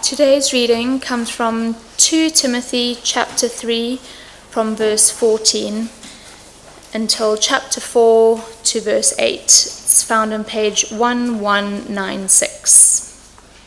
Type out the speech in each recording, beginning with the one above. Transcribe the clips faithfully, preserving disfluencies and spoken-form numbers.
Today's reading comes from Second Timothy chapter three, from verse fourteen until chapter four to verse eight. It's found on page eleven ninety-six.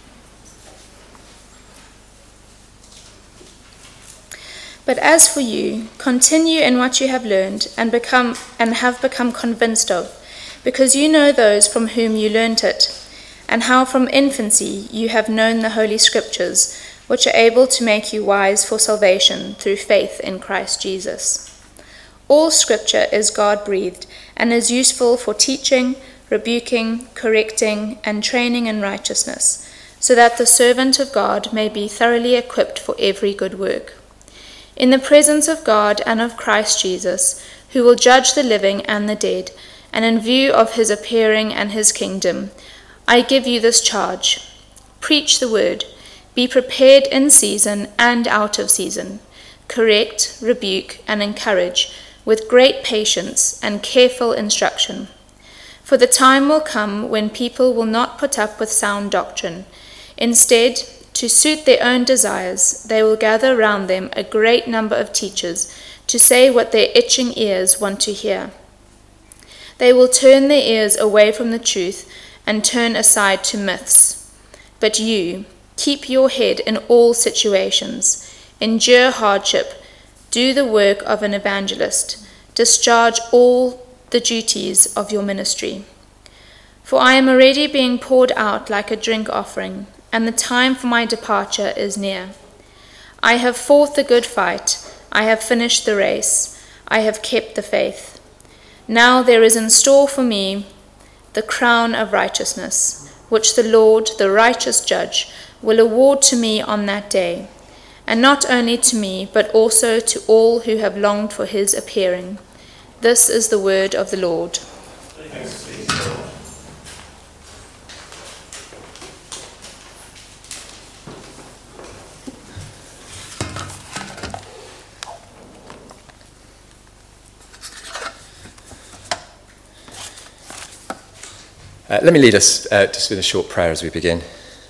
But as for you, continue in what you have learned and become and have become convinced of, because you know those from whom you learnt it, and how from infancy you have known the Holy Scriptures, which are able to make you wise for salvation through faith in Christ Jesus. All Scripture is God-breathed and is useful for teaching, rebuking, correcting, and training in righteousness, so that the servant of God may be thoroughly equipped for every good work. In the presence of God and of Christ Jesus, who will judge the living and the dead, and in view of his appearing and his kingdom, I give you this charge: preach the word, be prepared in season and out of season, correct, rebuke, and encourage with great patience and careful instruction. For the time will come when people will not put up with sound doctrine. Instead, to suit their own desires, they will gather round them a great number of teachers to say what their itching ears want to hear. They will turn their ears away from the truth and turn aside to myths. But you, keep your head in all situations, endure hardship, do the work of an evangelist, discharge all the duties of your ministry. For I am already being poured out like a drink offering, and the time for my departure is near. I have fought the good fight, I have finished the race, I have kept the faith. Now there is in store for me the crown of righteousness, which the Lord, the righteous judge, will award to me on that day, and not only to me, but also to all who have longed for his appearing. This is the word of the Lord. Thanks be to God. Uh, let me lead us uh, just with a short prayer as we begin.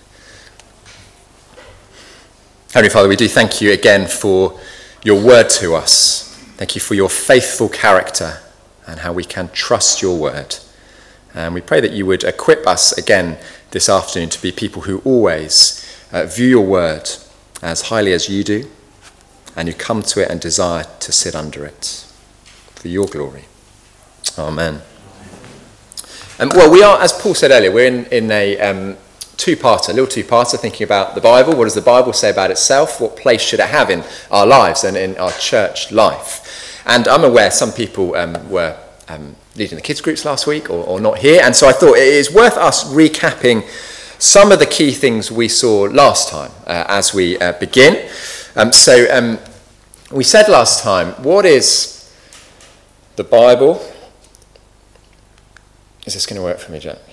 Heavenly Father, we do thank you again for your word to us. Thank you for your faithful character and how we can trust your word. And we pray that you would equip us again this afternoon to be people who always uh, view your word as highly as you do, and who come to it and desire to sit under it for your glory. Amen. Um, well, we are, as Paul said earlier, we're in, in a um, two-parter, a little two-parter, thinking about the Bible. What does the Bible say about itself? What place should it have in our lives and in our church life? And I'm aware some people um, were um, leading the kids' groups last week or, or not here, and so I thought it is worth us recapping some of the key things we saw last time uh, as we uh, begin. Um, so um, we said last time, what is the Bible? Is this going to work for me, Jack?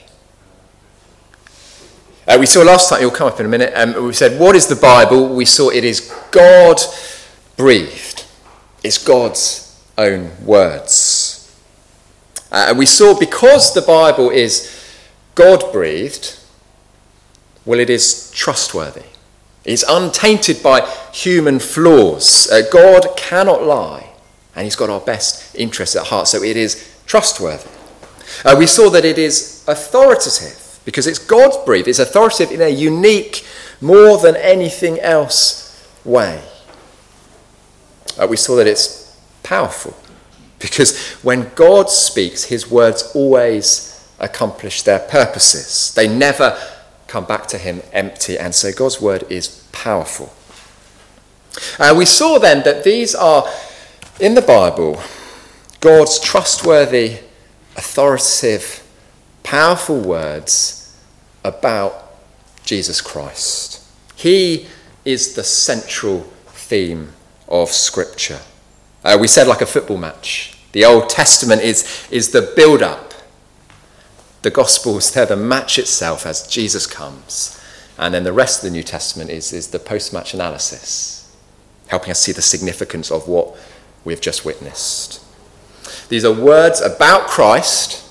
Uh, we saw last time, it'll come up in a minute, um, we said, what is the Bible? We saw it is God-breathed. It's God's own words. Uh, and we saw because the Bible is God-breathed, well, it is trustworthy. It's untainted by human flaws. Uh, God cannot lie, and he's got our best interests at heart, so it is trustworthy. Uh, we saw that it is authoritative because it's God-breathed. It's authoritative in a unique, more than anything else way. Uh, we saw that it's powerful because when God speaks, his words always accomplish their purposes. They never come back to him empty, and so God's word is powerful. Uh, we saw then that these are, in the Bible, God's trustworthy, authoritative, powerful words about Jesus Christ. He is the central theme of Scripture. Uh, we said like a football match. The Old Testament is, is the build-up. The Gospels, they're the match itself as Jesus comes. And then the rest of the New Testament is, is the post-match analysis, helping us see the significance of what we've just witnessed. These are words about Christ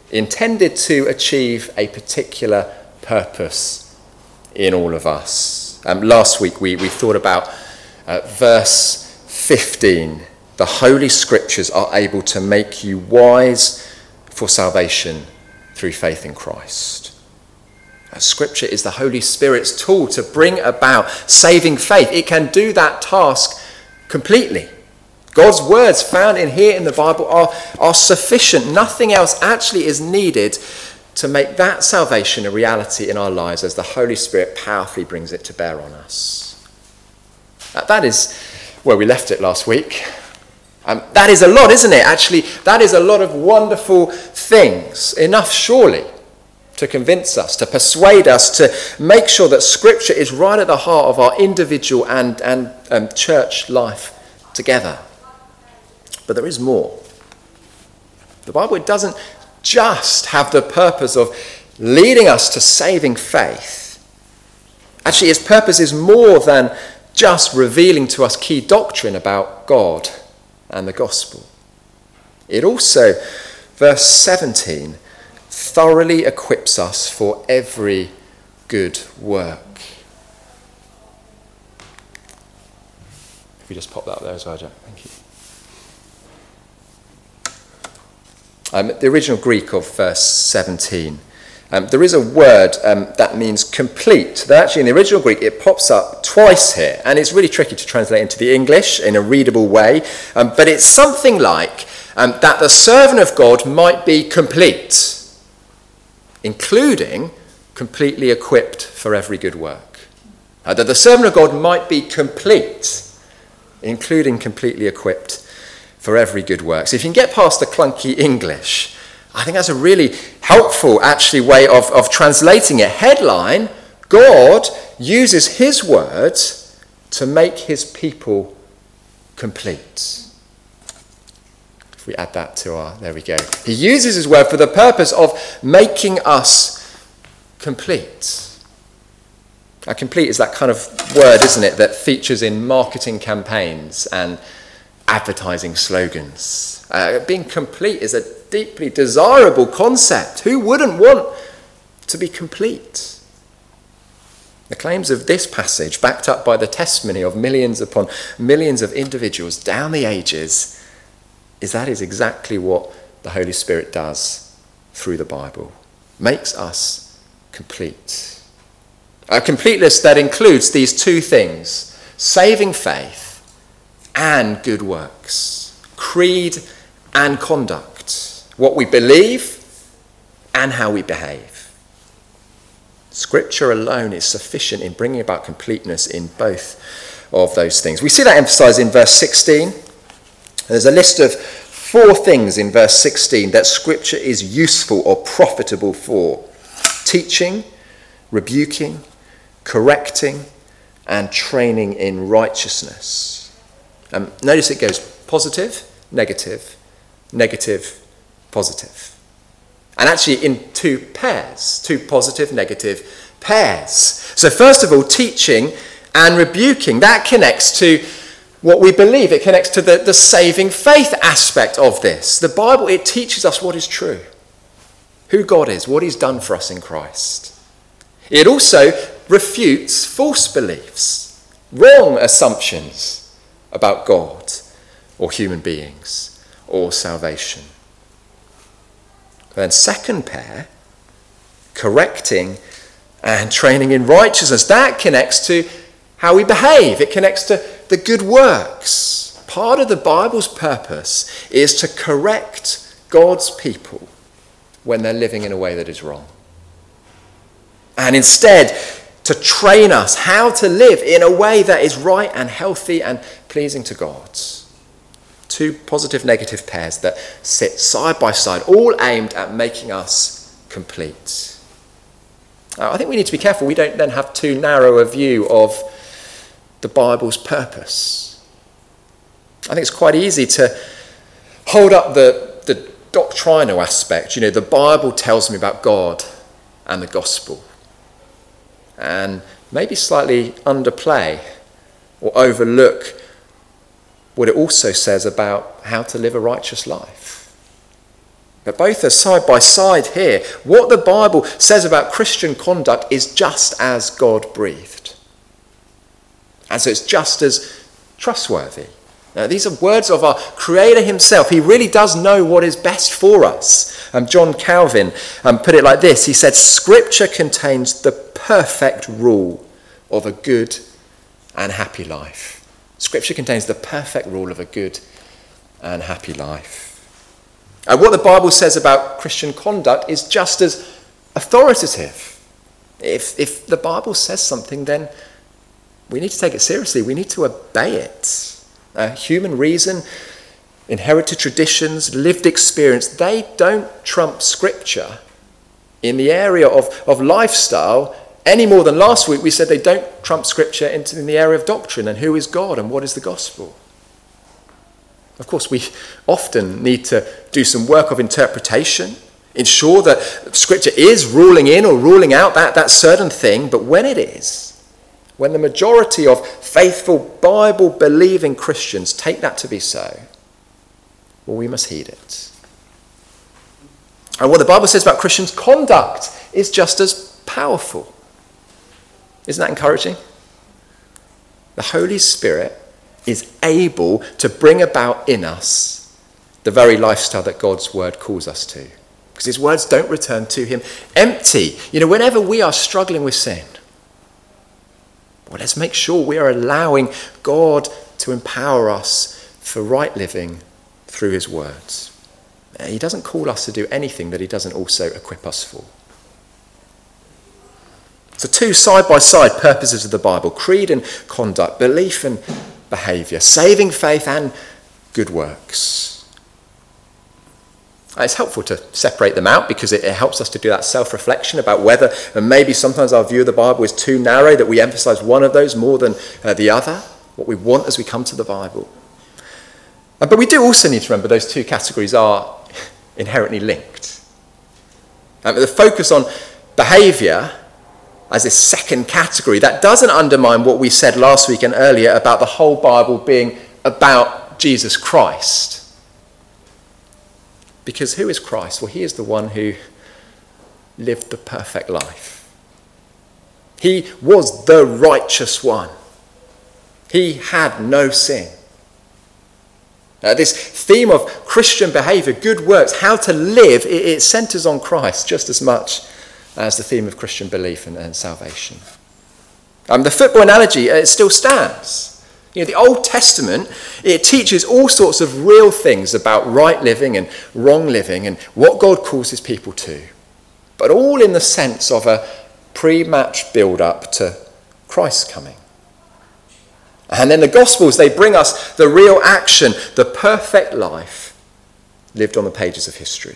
intended to achieve a particular purpose in all of us. Um, last week we, we thought about uh, verse fifteen. The Holy Scriptures are able to make you wise for salvation through faith in Christ. Scripture is the Holy Spirit's tool to bring about saving faith. It can do that task completely. God's words found in here in the Bible are, are sufficient. Nothing else actually is needed to make that salvation a reality in our lives as the Holy Spirit powerfully brings it to bear on us. That is where we left it last week. Um, that is a lot, isn't it? Actually, that is a lot of wonderful things. Enough, surely, to convince us, to persuade us, to make sure that Scripture is right at the heart of our individual and, and um, church life together. But there is more. The Bible doesn't just have the purpose of leading us to saving faith. Actually, its purpose is more than just revealing to us key doctrine about God and the gospel. It also, verse seventeen, thoroughly equips us for every good work. If you just pop that up there as well, Jack. Thank you. Um, the original Greek of verse seventeen, um, there is a word um, that means complete. That actually in the original Greek it pops up twice here, and it's really tricky to translate into the English in a readable way, um, but it's something like um, that the servant of God might be complete, including completely equipped for every good work. Uh, that the servant of God might be complete, including completely equipped for every good work. So if you can get past the clunky English, I think that's a really helpful, actually, way of, of translating it. Headline, God uses his words to make his people complete. If we add that to our, there we go. He uses his word for the purpose of making us complete. Now, complete is that kind of word, isn't it, that features in marketing campaigns and advertising slogans. Uh, being complete is a deeply desirable concept. Who wouldn't want to be complete? The claims of this passage, backed up by the testimony of millions upon millions of individuals down the ages, is that is exactly what the Holy Spirit does through the Bible. Makes us complete. A completeness that includes these two things: saving faith and good works, creed and conduct, what we believe and how we behave. Scripture alone is sufficient in bringing about completeness in both of those things. We see that emphasised in verse sixteen. There's a list of four things in verse sixteen that Scripture is useful or profitable for: teaching, rebuking, correcting, and training in righteousness. Um, notice it goes positive, negative, negative, positive. And actually in two pairs, two positive, negative pairs. So first of all, teaching and rebuking, that connects to what we believe. It connects to the, the saving faith aspect of this. The Bible, it teaches us what is true, who God is, what he's done for us in Christ. It also refutes false beliefs, wrong assumptions about God or human beings or salvation. Then second pair, correcting and training in righteousness, that connects to how we behave. It connects to the good works. Part of the Bible's purpose is to correct God's people when they're living in a way that is wrong. And instead, to train us how to live in a way that is right and healthy and pleasing to God. Two positive, negative pairs that sit side by side, all aimed at making us complete. Now, I think we need to be careful we don't then have too narrow a view of the Bible's purpose. I think it's quite easy to hold up the, the doctrinal aspect. You know, the Bible tells me about God and the gospel, and maybe slightly underplay or overlook what it also says about how to live a righteous life. But both are side by side here. What the Bible says about Christian conduct is just as God breathed. And so it's just as trustworthy. Now, these are words of our Creator himself. He really does know what is best for us. Um, John Calvin um, put it like this. He said, Scripture contains the perfect rule of a good and happy life. Scripture contains the perfect rule of a good and happy life. And what the Bible says about Christian conduct is just as authoritative. If, if the Bible says something, then we need to take it seriously. We need to obey it. Uh, human reason, inherited traditions, lived experience, they don't trump Scripture in the area of, of lifestyle any more than last week we said they don't trump Scripture in, in the area of doctrine and who is God and what is the gospel. Of course, we often need to do some work of interpretation, ensure that Scripture is ruling in or ruling out that, that certain thing, but when it is, when the majority of faithful, Bible-believing Christians take that to be so, well, we must heed it. And what the Bible says about Christians' conduct is just as powerful. Isn't that encouraging? The Holy Spirit is able to bring about in us the very lifestyle that God's word calls us to. Because his words don't return to him empty. You know, whenever we are struggling with sin, well, let's make sure we are allowing God to empower us for right living through his words. He doesn't call us to do anything that he doesn't also equip us for. So two side-by-side purposes of the Bible, creed and conduct, belief and behaviour, saving faith and good works. It's helpful to separate them out because it, it helps us to do that self-reflection about whether, and maybe sometimes our view of the Bible is too narrow, that we emphasise one of those more than uh, the other, what we want as we come to the Bible. Uh, but we do also need to remember those two categories are inherently linked. Um, the focus on behaviour as this second category, that doesn't undermine what we said last week and earlier about the whole Bible being about Jesus Christ. Because who is Christ? Well, he is the one who lived the perfect life. He was the righteous one. He had no sin. Uh, this theme of Christian behaviour, good works, how to live, it, it centres on Christ just as much as the theme of Christian belief and, and salvation. Um, the football analogy, uh, it still stands. You know, the Old Testament, it teaches all sorts of real things about right living and wrong living and what God calls his people to, but all in the sense of a pre-match build-up to Christ's coming. And then the Gospels, they bring us the real action, the perfect life lived on the pages of history.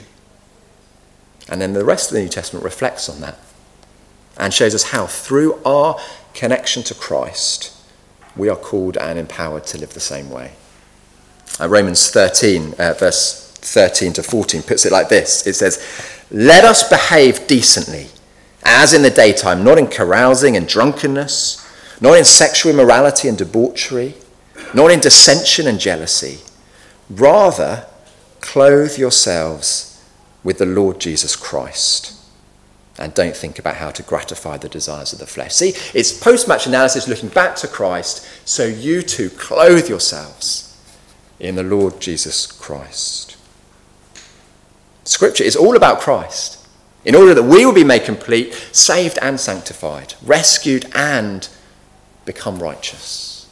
And then the rest of the New Testament reflects on that and shows us how, through our connection to Christ, we are called and empowered to live the same way. Uh, Romans thirteen, uh, verse thirteen to fourteen, puts it like this. It says, "Let us behave decently, as in the daytime, not in carousing and drunkenness, not in sexual immorality and debauchery, not in dissension and jealousy. Rather, clothe yourselves with the Lord Jesus Christ. And don't think about how to gratify the desires of the flesh." See, it's post-match analysis looking back to Christ, so you too clothe yourselves in the Lord Jesus Christ. Scripture is all about Christ, in order that we will be made complete, saved and sanctified, rescued and become righteous.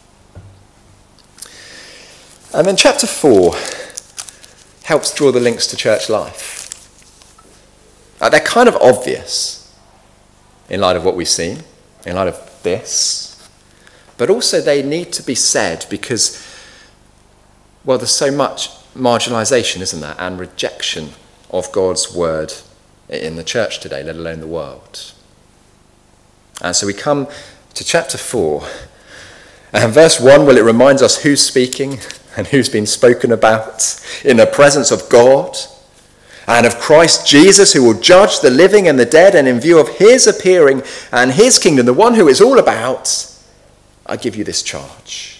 And then chapter four helps draw the links to church life. Uh, they're kind of obvious in light of what we've seen, in light of this, but also they need to be said because, well, there's so much marginalisation, isn't there, and rejection of God's word in the church today, let alone the world. And so we come to chapter four, and verse one, well, it reminds us who's speaking and who's been spoken about in the presence of God, and of Christ Jesus, who will judge the living and the dead, and in view of his appearing and his kingdom, the one who is all about, I give you this charge.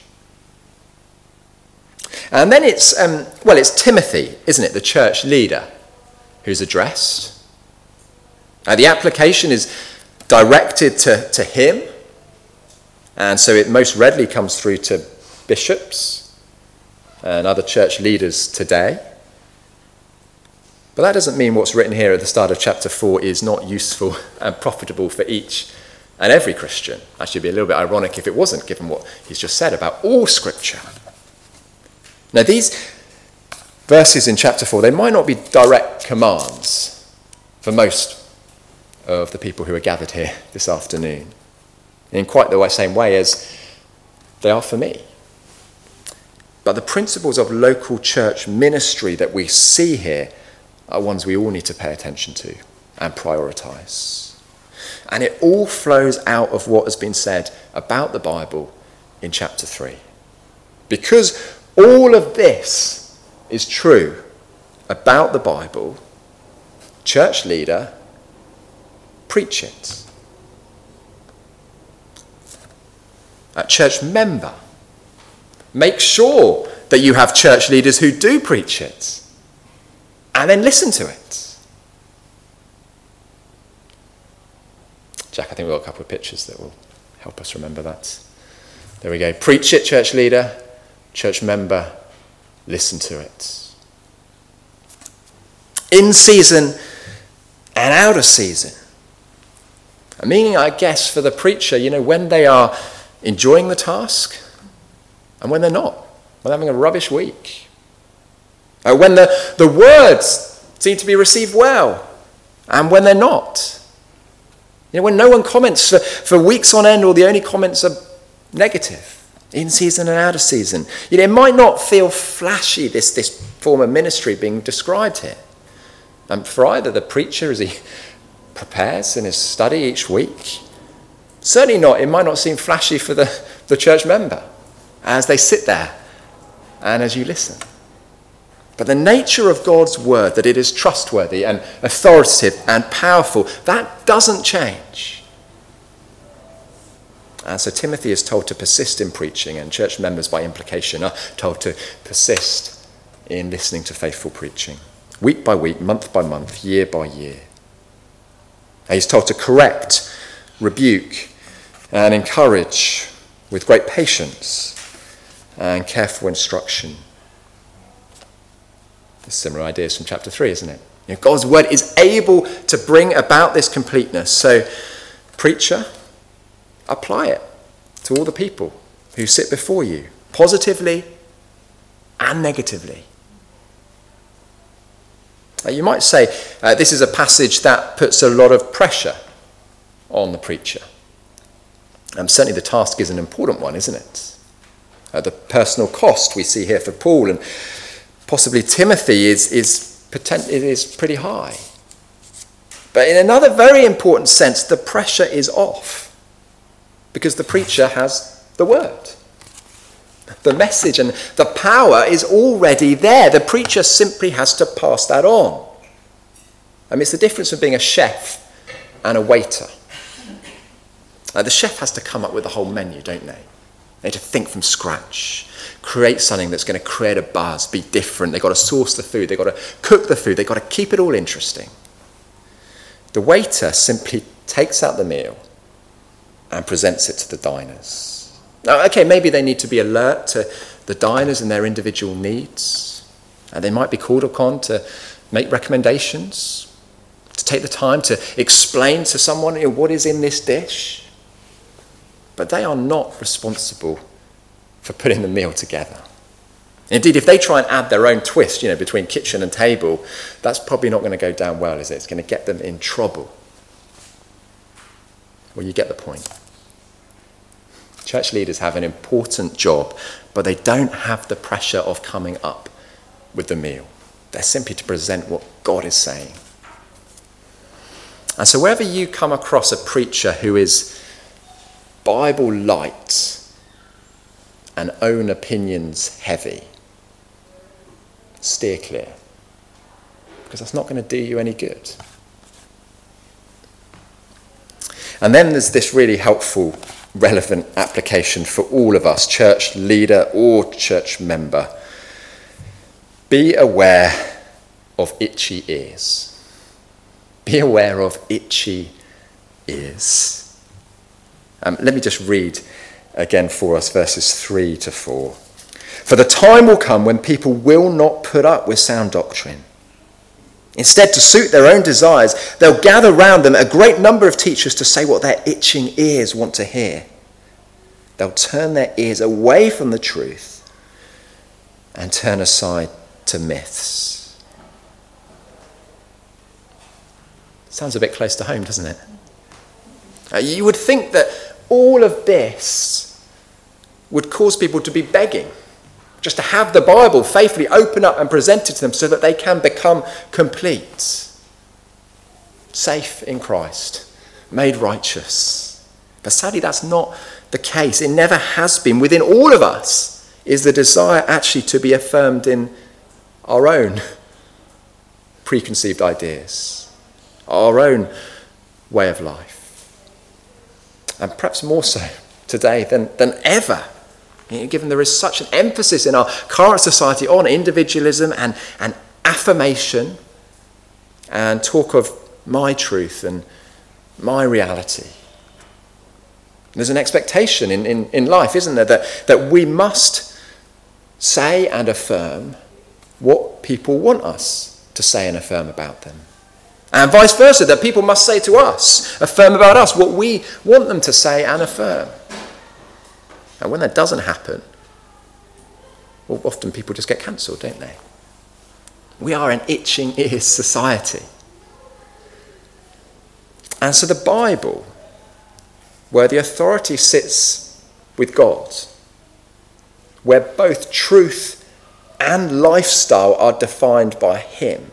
And then it's, um, well, it's Timothy, isn't it, the church leader, who's addressed. Uh, the application is directed to, to him. And so it most readily comes through to bishops and other church leaders today. But that doesn't mean what's written here at the start of chapter four is not useful and profitable for each and every Christian. Actually, it'd be a little bit ironic if it wasn't, given what he's just said about all Scripture. Now, these verses in chapter four, they might not be direct commands for most of the people who are gathered here this afternoon, in quite the same way as they are for me. But the principles of local church ministry that we see here are ones we all need to pay attention to and prioritise. And it all flows out of what has been said about the Bible in chapter three. Because all of this is true about the Bible, church leader, preach it. A church member, make sure that you have church leaders who do preach it. And then listen to it. Jack, I think we've got a couple of pictures that will help us remember that. There we go. Preach it, church leader, church member, listen to it. In season and out of season. Meaning, I guess, for the preacher, you know, when they are enjoying the task and when they're not, when they're having a rubbish week. Uh, when the, the words seem to be received well, and when they're not. You know, when no one comments for, for weeks on end, or the only comments are negative, in season and out of season. You know, it might not feel flashy, this, this form of ministry being described here. And for either the preacher as he prepares in his study each week, certainly not, it might not seem flashy for the, the church member as they sit there and as you listen. But the nature of God's word, that it is trustworthy and authoritative and powerful, that doesn't change. And so Timothy is told to persist in preaching, and church members by implication are told to persist in listening to faithful preaching. Week by week, month by month, year by year. And he's told to correct, rebuke, and encourage with great patience and careful instruction. Similar ideas from chapter three, isn't it? You know, God's word is able to bring about this completeness. So, preacher, apply it to all the people who sit before you, positively and negatively. Uh, you might say uh, this is a passage that puts a lot of pressure on the preacher. Um, certainly the task is an important one, isn't it? Uh, the personal cost we see here for Paul and possibly Timothy is, is, potent, it is pretty high. But in another very important sense, the pressure is off because the preacher has the word. The message and the power is already there. The preacher simply has to pass that on. I mean, it's the difference of being a chef and a waiter. Uh, the chef has to come up with the whole menu, don't they? They need to think from scratch, create something that's going to create a buzz, be different. They've got to source the food, they've got to cook the food, they've got to keep it all interesting. The waiter simply takes out the meal and presents it to the diners. Now, okay, maybe they need to be alert to the diners and their individual needs, and they might be called upon to make recommendations, to take the time to explain to someone, you know, what is in this dish. But they are not responsible for putting the meal together. Indeed, if they try and add their own twist, you know, between kitchen and table, that's probably not going to go down well, is it? It's going to get them in trouble. Well, you get the point. Church leaders have an important job, but they don't have the pressure of coming up with the meal. They're simply to present what God is saying. And so wherever you come across a preacher who is Bible light and own opinions heavy, steer clear, because that's not going to do you any good. And then there's this really helpful, relevant application for all of us, church leader or church member. Be aware of itchy ears. Be aware of itchy ears. Um, let me just read again for us, verses three to four. For the time will come when people will not put up with sound doctrine. Instead, to suit their own desires, they'll gather round them a great number of teachers to say what their itching ears want to hear. They'll turn their ears away from the truth and turn aside to myths. Sounds a bit close to home, doesn't it? Uh, you would think that all of this would cause people to be begging, just to have the Bible faithfully open up and presented to them so that they can become complete, safe in Christ, made righteous. But sadly, that's not the case. It never has been. Within all of us is the desire actually to be affirmed in our own preconceived ideas, our own way of life. And perhaps more so today than, than ever, given there is such an emphasis in our current society on individualism and, and affirmation and talk of my truth and my reality. There's an expectation in, in, in life, isn't there, that, that we must say and affirm what people want us to say and affirm about them. And vice versa, that people must say to us, affirm about us what we want them to say and affirm. And when that doesn't happen, well, often people just get cancelled, don't they? We are an itching ears society. And so the Bible, where the authority sits with God, where both truth and lifestyle are defined by him,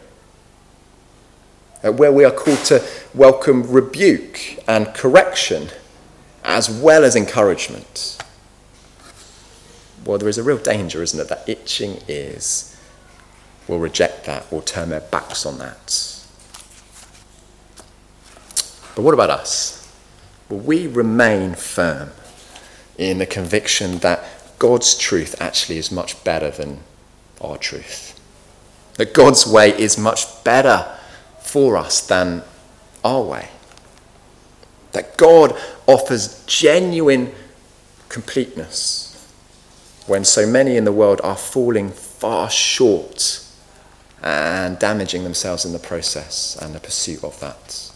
where we are called to welcome rebuke and correction as well as encouragement. Well, there is a real danger, isn't it, that itching ears will reject that or turn their backs on that. But what about us? Will we remain firm in the conviction that God's truth actually is much better than our truth? That God's way is much better for us than our way? That God offers genuine completeness when so many in the world are falling far short and damaging themselves in the process and the pursuit of that?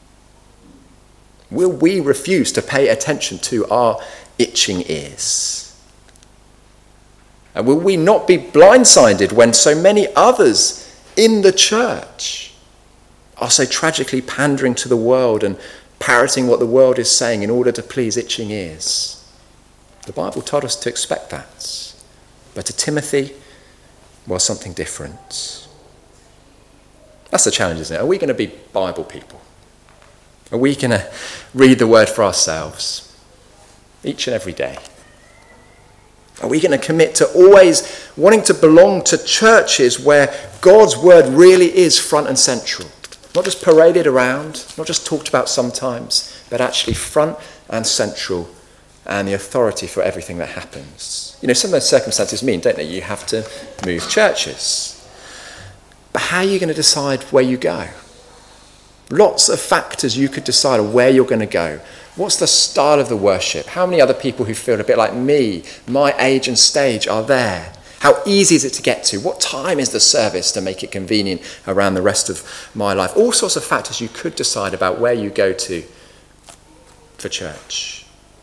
Will we refuse to pay attention to our itching ears? And will we not be blindsided when so many others in the church are so tragically pandering to the world and parroting what the world is saying in order to please itching ears? The Bible told us to expect that. But to Timothy, well, something different. That's the challenge, isn't it? Are we going to be Bible people? Are we going to read the word for ourselves each and every day? Are we going to commit to always wanting to belong to churches where God's word really is front and central? Not just paraded around, not just talked about sometimes, but actually front and central and the authority for everything that happens. You know, some of those circumstances mean, don't they, you have to move churches. But how are you going to decide where you go? Lots of factors you could decide on where you're going to go. What's the style of the worship? How many other people who feel a bit like me, my age and stage, are there? How easy is it to get to? What time is the service to make it convenient around the rest of my life? All sorts of factors you could decide about where you go to for church.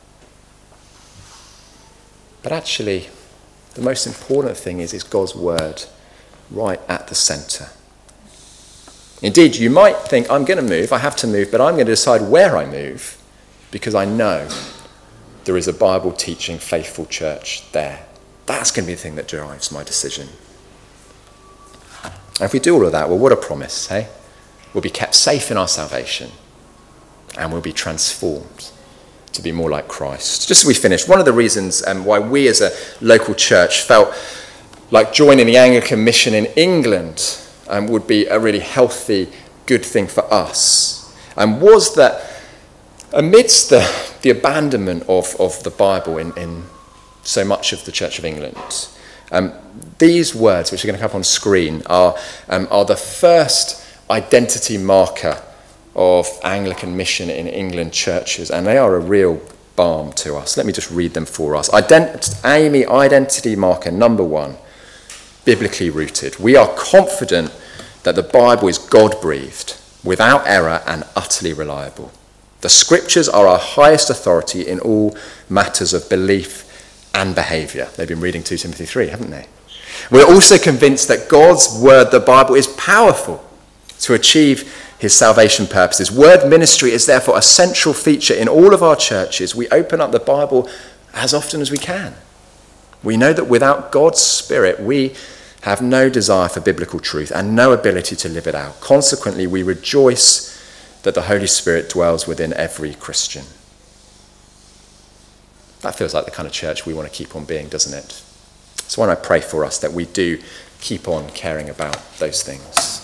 But actually, the most important thing is, is God's word right at the centre. Indeed, you might think, I'm going to move, I have to move, but I'm going to decide where I move because I know there is a Bible-teaching, faithful church there. That's going to be the thing that drives my decision. And if we do all of that, well, what a promise, hey? We'll be kept safe in our salvation and we'll be transformed to be more like Christ. Just as we finish, one of the reasons um, why we as a local church felt like joining the Anglican mission in England um, would be a really healthy, good thing for us, um, was that amidst the, the abandonment of, of the Bible in, in so much of the Church of England, um, these words, which are going to come up on screen, are, um, are the first identity marker of Anglican mission in England churches, and they are a real balm to us. Let me just read them for us. Ident- Amy, identity marker number one, biblically rooted. We are confident that the Bible is God-breathed, without error and utterly reliable. The scriptures are our highest authority in all matters of belief and behaviour. They've been reading Second Timothy three, haven't they? We're also convinced that God's word, the Bible, is powerful to achieve his salvation purposes. Word ministry is therefore a central feature in all of our churches. We open up the Bible as often as we can. We know that without God's Spirit, we have no desire for biblical truth and no ability to live it out. Consequently, we rejoice that the Holy Spirit dwells within every Christian. That feels like the kind of church we want to keep on being, doesn't it? So why don't I pray for us that we do keep on caring about those things.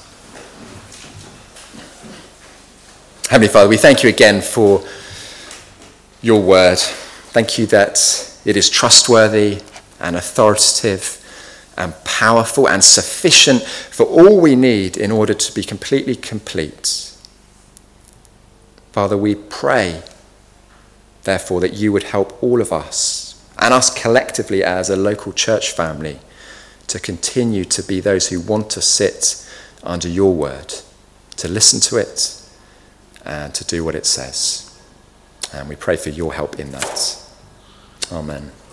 Heavenly Father, we thank you again for your word. Thank you that it is trustworthy and authoritative and powerful and sufficient for all we need in order to be completely complete. Father, we pray, therefore, that you would help all of us and us collectively as a local church family to continue to be those who want to sit under your word, to listen to it and to do what it says. And we pray for your help in that. Amen.